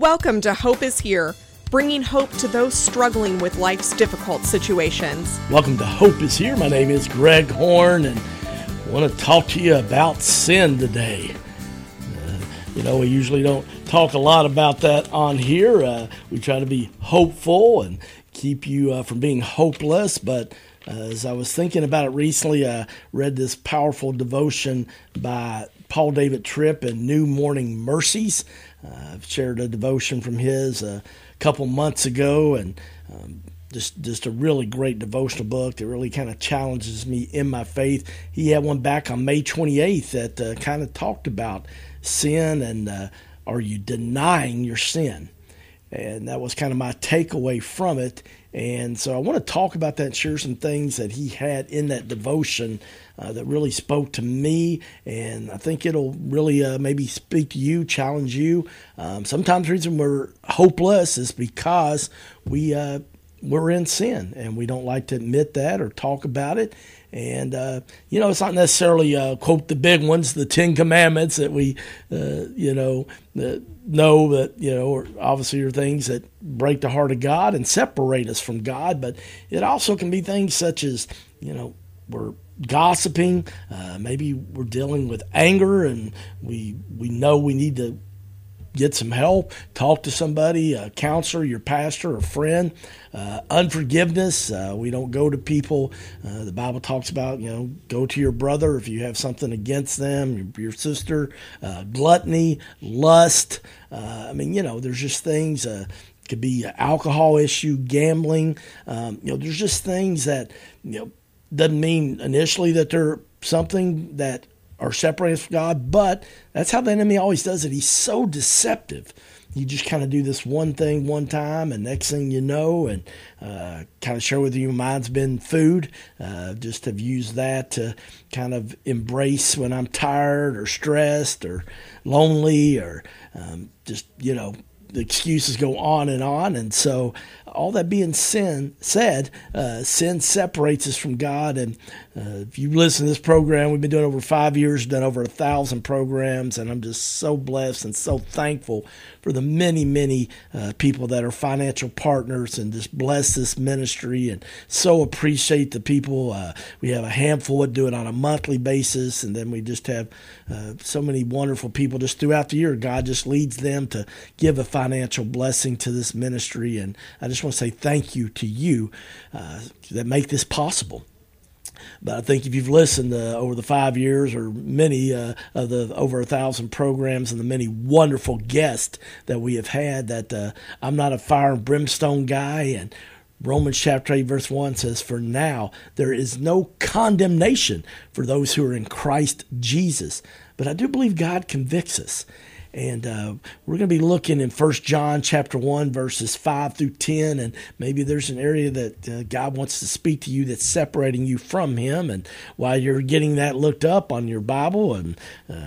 Welcome to Hope is Here, bringing hope to those struggling with life's difficult situations. Welcome to Hope is Here. My name is Greg Horn, and I want to talk to you about sin today. We usually don't talk a lot about that on here. We try to be hopeful and keep you from being hopeless, but as I was thinking about it recently, I read this powerful devotion by Paul David Tripp in New Morning Mercies. I've shared a devotion from his a couple months ago, and just a really great devotional book that really kind of challenges me in my faith. He had one back on May 28th that kind of talked about sin and are you denying your sin? And that was kind of my takeaway from it. And so I want to talk about that and share some things that he had in that devotion that really spoke to me. And I think it'll really maybe speak to you, challenge you. Sometimes the reason we're hopeless is because we're in sin and we don't like to admit that or talk about it. And, it's not necessarily, quote, the big ones, the 10 Commandments that we, or obviously are things that break the heart of God and separate us from God. But it also can be things such as, we're gossiping. Maybe we're dealing with anger and we know we need to get some help, talk to somebody, a counselor, your pastor, a friend. Unforgiveness, we don't go to people. The Bible talks about, go to your brother if you have something against them, your sister. Gluttony, lust. There's just things. It could be an alcohol issue, gambling. There's just things that, doesn't mean initially that they're something that are separated from God, but that's how the enemy always does it. He's so deceptive. You just kind of do this one thing one time, and next thing you know, and kind of share with you, mine's been food. Just have used that to kind of embrace when I'm tired or stressed or lonely or the excuses go on. And so all that being said, sin separates us from God. And if you listen to this program, we've been doing over 5 years, done over 1,000 programs, and I'm just so blessed and so thankful for the many, many people that are financial partners and just bless this ministry, and so appreciate the people. We have a handful that do it on a monthly basis, and then we just have so many wonderful people just throughout the year. God just leads them to give a financial blessing to this ministry, and I just want to say thank you to you that make this possible. But I think if you've listened over the 5 years or many of the over 1,000 programs and the many wonderful guests that we have had, that I'm not a fire and brimstone guy. And Romans chapter 8 verse 1 says, "For now there is no condemnation for those who are in Christ Jesus." But I do believe God convicts us. And we're going to be looking in 1 John chapter 1, verses 5 through 10, and maybe there's an area that God wants to speak to you that's separating you from Him. And while you're getting that looked up on your Bible and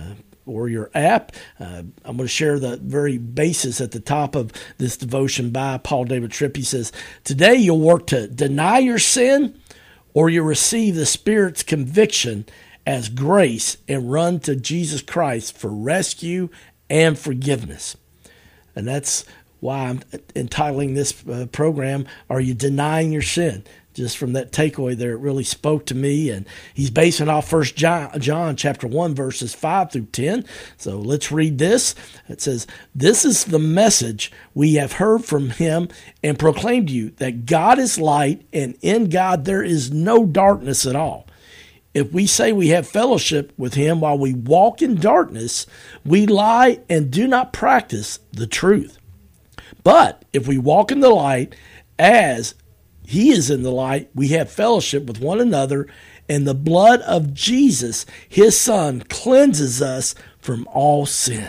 or your app, I'm going to share the very basis at the top of this devotion by Paul David Tripp. He says, "Today you'll work to deny your sin, or you'll receive the Spirit's conviction as grace and run to Jesus Christ for rescue and forgiveness." And that's why I'm entitling this program, "Are You Denying Your Sin?" Just from that takeaway there, it really spoke to me. And he's basing off 1 John chapter 1, verses 5 through 10. So let's read this. It says, "This is the message we have heard from Him and proclaimed to you, that God is light, and in God there is no darkness at all. If we say we have fellowship with Him while we walk in darkness, we lie and do not practice the truth. But if we walk in the light as He is in the light, we have fellowship with one another, and the blood of Jesus, His Son, cleanses us from all sin."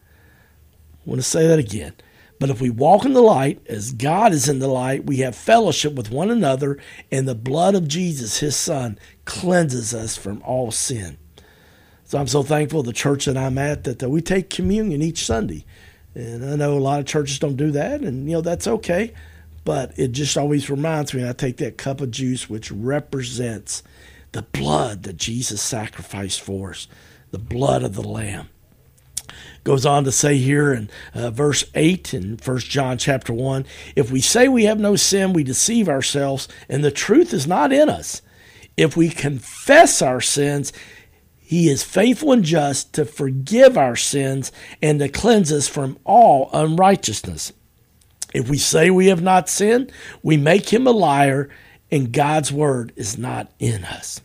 I want to say that again. "But if we walk in the light, as God is in the light, we have fellowship with one another, and the blood of Jesus, His Son, cleanses us from all sin." So I'm so thankful the church that I'm at that we take communion each Sunday. And I know a lot of churches don't do that, and that's okay. But it just always reminds me, I take that cup of juice, which represents the blood that Jesus sacrificed for us, the blood of the Lamb. Goes on to say here in verse 8 in 1 John chapter 1, if we say we have no sin, we deceive ourselves, and the truth is not in us. If we confess our sins, he is faithful and just to forgive our sins and to cleanse us from all unrighteousness. If we say we have not sinned, we make him a liar, and God's word is not in us.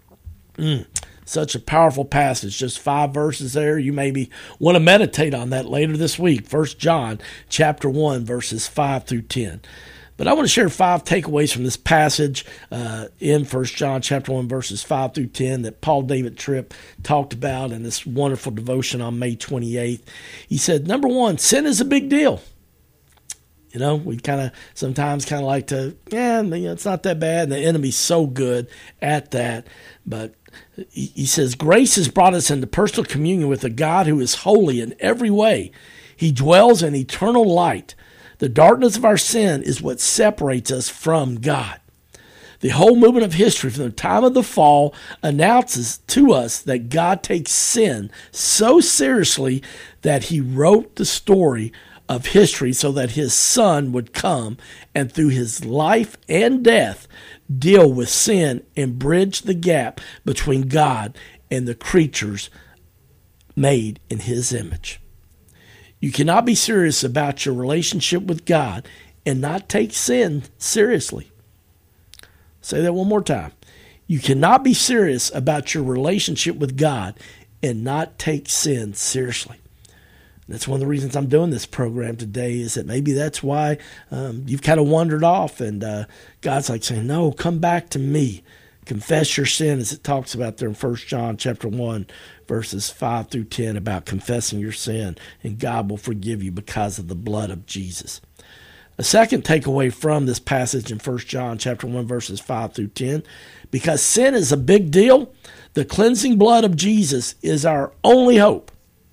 Such a powerful passage, just 5 verses there. You maybe want to meditate on that later this week. 1 John chapter 1, verses 5 through 10. But I want to share 5 takeaways from this passage in 1 John chapter 1, verses 5 through 10 that Paul David Tripp talked about in this wonderful devotion on May 28th. He said, number 1, sin is a big deal. You know, we sometimes like to, it's not that bad. And the enemy's so good at that. But he says, grace has brought us into personal communion with a God who is holy in every way. He dwells in eternal light. The darkness of our sin is what separates us from God. The whole movement of history from the time of the fall announces to us that God takes sin so seriously that he wrote the story of history so that his son would come and through his life and death deal with sin and bridge the gap between God and the creatures made in his image. You cannot be serious about your relationship with God and not take sin seriously. Say that one more time. You cannot be serious about your relationship with God and not take sin seriously. That's one of the reasons I'm doing this program today, is that maybe that's why you've kind of wandered off, and God's like saying, no, come back to me. Confess your sin, as it talks about there in 1 John chapter 1, verses 5 through 10, about confessing your sin, and God will forgive you because of the blood of Jesus. A second takeaway from this passage in 1 John chapter 1, verses 5 through 10, because sin is a big deal, the cleansing blood of Jesus is our only hope.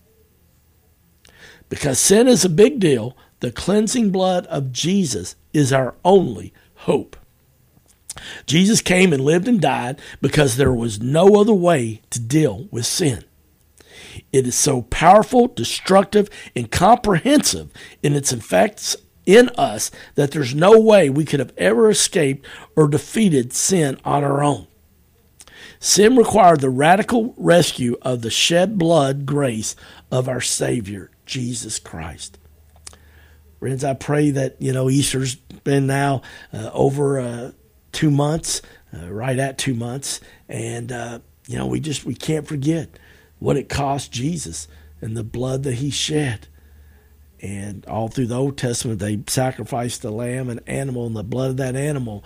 Because sin is a big deal, the cleansing blood of Jesus is our only hope. Jesus came and lived and died because there was no other way to deal with sin. It is so powerful, destructive, and comprehensive in its effects in us that there's no way we could have ever escaped or defeated sin on our own. Sin required the radical rescue of the shed blood grace of our Savior, Jesus Christ. Friends, I pray that, Easter's been now over 2 months, right at 2 months. And, we can't forget what it cost Jesus and the blood that he shed. And all through the Old Testament, they sacrificed the lamb and animal, and the blood of that animal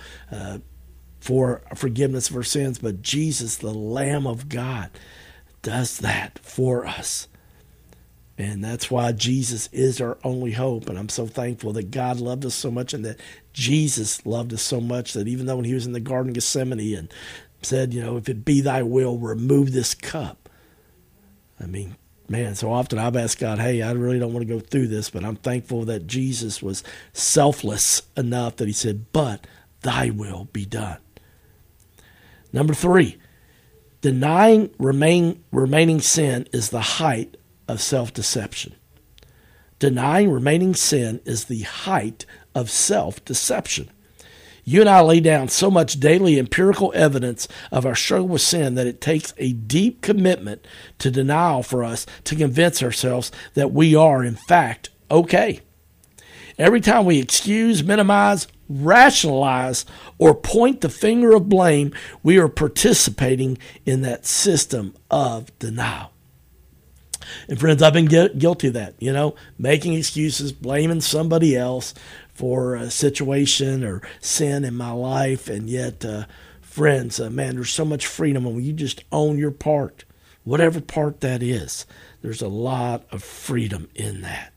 for forgiveness of our sins. But Jesus, the Lamb of God, does that for us. And that's why Jesus is our only hope. And I'm so thankful that God loved us so much, and that Jesus loved us so much, that even though when he was in the Garden of Gethsemane and said, if it be thy will, remove this cup. I mean, man, so often I've asked God, hey, I really don't want to go through this, but I'm thankful that Jesus was selfless enough that he said, but thy will be done. Number 3, denying remaining sin is the height of self-deception. Denying remaining sin is the height of self-deception. You and I lay down so much daily empirical evidence of our struggle with sin that it takes a deep commitment to denial for us to convince ourselves that we are, in fact, okay. Every time we excuse, minimize, rationalize, or point the finger of blame, we are participating in that system of denial. And friends, I've been guilty of that, making excuses, blaming somebody else for a situation or sin in my life. And yet, friends, man, there's so much freedom when you just own your part, whatever part that is. There's a lot of freedom in that.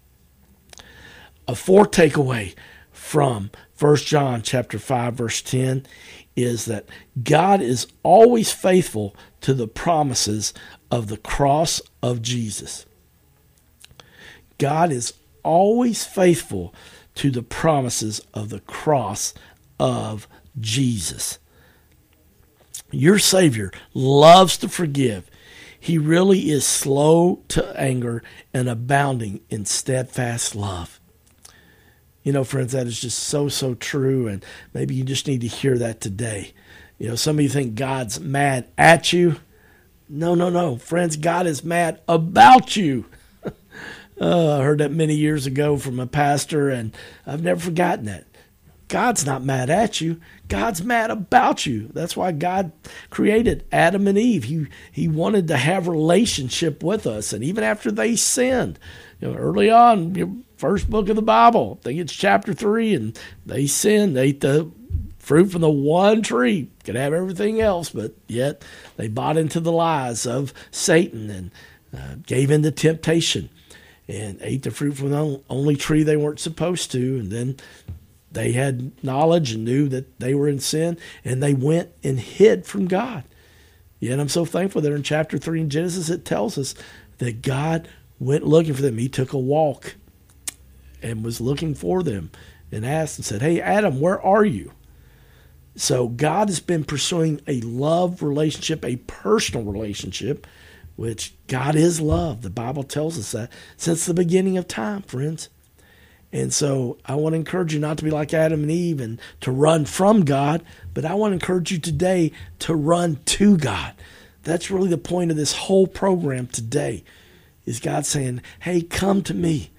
A fourth takeaway from 1 John chapter 5, verse 10 is that God is always faithful to the promises of the cross of Jesus. God is always faithful to the promises of the cross of Jesus. Your Savior loves to forgive. He really is slow to anger and abounding in steadfast love. You know, friends, that is just so, so true, and maybe you just need to hear that today. You know, some of you think God's mad at you. No. Friends, God is mad about you. I heard that many years ago from a pastor, and I've never forgotten that. God's not mad at you. God's mad about you. That's why God created Adam and Eve. He wanted to have a relationship with us. And even after they sinned, early on, first book of the Bible, I think it's chapter 3, and they sinned. They ate the fruit from the one tree. Could have everything else, but yet they bought into the lies of Satan and gave in to temptation and ate the fruit from the only tree they weren't supposed to. And then they had knowledge and knew that they were in sin, and they went and hid from God. Yet I'm so thankful that in chapter 3 in Genesis, it tells us that God went looking for them. He took a walk and was looking for them and asked and said, "Hey, Adam, where are you?" So God has been pursuing a love relationship, a personal relationship, which God is love. The Bible tells us that since the beginning of time, friends. And so I want to encourage you not to be like Adam and Eve and to run from God, but I want to encourage you today to run to God. That's really the point of this whole program today, is God saying, "Hey, come to me."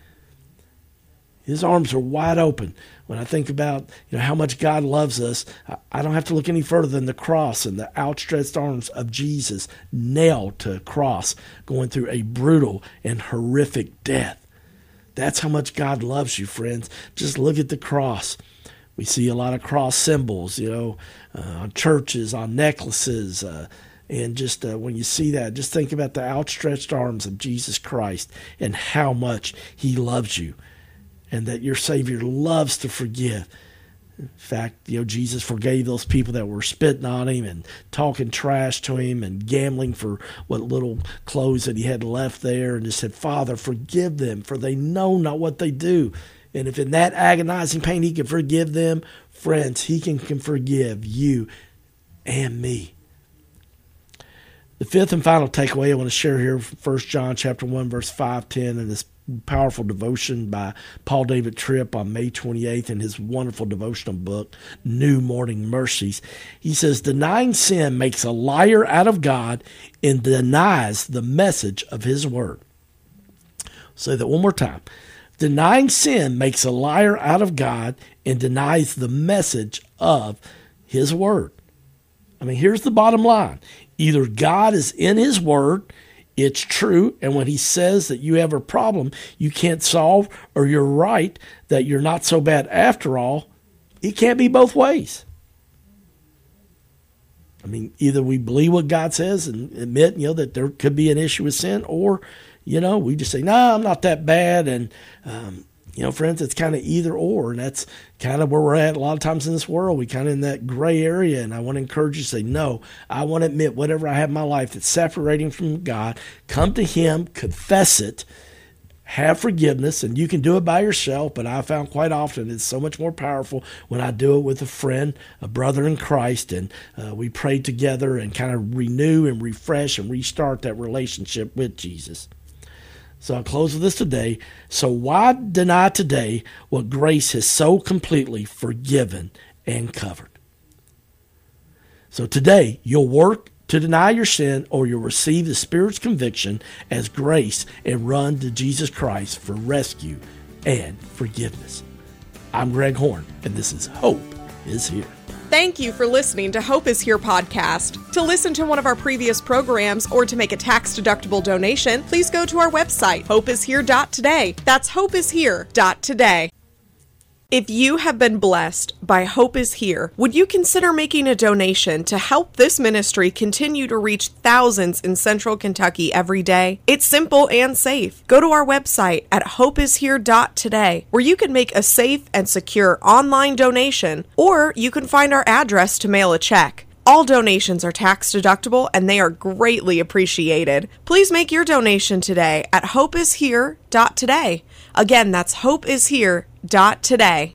His arms are wide open. When I think about how much God loves us, I don't have to look any further than the cross and the outstretched arms of Jesus nailed to a cross, going through a brutal and horrific death. That's how much God loves you, friends. Just look at the cross. We see a lot of cross symbols, on churches, on necklaces, and just when you see that, just think about the outstretched arms of Jesus Christ and how much he loves you, and that your Savior loves to forgive. In fact, Jesus forgave those people that were spitting on him and talking trash to him and gambling for what little clothes that he had left there, and just said, "Father, forgive them, for they know not what they do." And if in that agonizing pain he can forgive them, friends, he can forgive you and me. The fifth and final takeaway I want to share here from 1 John chapter 1, verse 5-10, and this powerful devotion by Paul David Tripp on May 28th in his wonderful devotional book, New Morning Mercies. He says, "Denying sin makes a liar out of God and denies the message of his word." I'll say that one more time. Denying sin makes a liar out of God and denies the message of his word. I mean, here's the bottom line. Either God is in his word, it's true, and when he says that you have a problem you can't solve, or you're right, that you're not so bad after all, it can't be both ways. I mean, either we believe what God says and admit, that there could be an issue with sin, or, we just say, "No, I'm not that bad," and, friends, it's kind of either or, and that's kind of where we're at a lot of times in this world. We kind of in that gray area, and I want to encourage you to say, "No, I want to admit whatever I have in my life that's separating from God, come to him, confess it, have forgiveness," and you can do it by yourself, but I found quite often it's so much more powerful when I do it with a friend, a brother in Christ, and we pray together and kind of renew and refresh and restart that relationship with Jesus. So I'll close with this today. So why deny today what grace has so completely forgiven and covered? So today, you'll work to deny your sin, or you'll receive the Spirit's conviction as grace and run to Jesus Christ for rescue and forgiveness. I'm Greg Horn, and this is Hope is Here. Thank you for listening to Hope is Here podcast. To listen to one of our previous programs or to make a tax-deductible donation, please go to our website, hopeishere.today. That's hopeishere.today. If you have been blessed by Hope is Here, would you consider making a donation to help this ministry continue to reach thousands in Central Kentucky every day? It's simple and safe. Go to our website at hopeishere.today, where you can make a safe and secure online donation, or you can find our address to mail a check. All donations are tax deductible and they are greatly appreciated. Please make your donation today at hopeishere.today. Again, that's hopeishere.today.